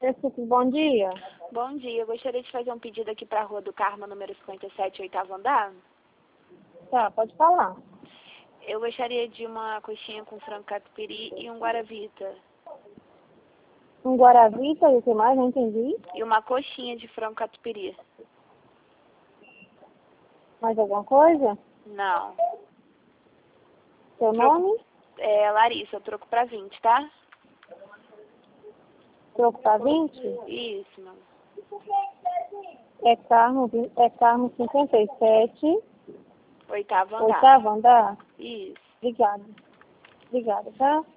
Desculpe, bom dia. Bom dia, eu gostaria de fazer um pedido aqui para a Rua do Carmo, número 57, oitavo andar. Tá, pode falar. Eu gostaria de uma coxinha com frango catupiry e um guaravita. Um guaravita e o que mais? Não entendi. E uma coxinha de frango catupiry. Mais alguma coisa? Não. Seu nome? É Larissa, eu troco para 20, tá? Troco para 20? Isso, meu. É Carmo 57, Oitavo andar. oitavo andar? Isso. Obrigada. Obrigada, tá?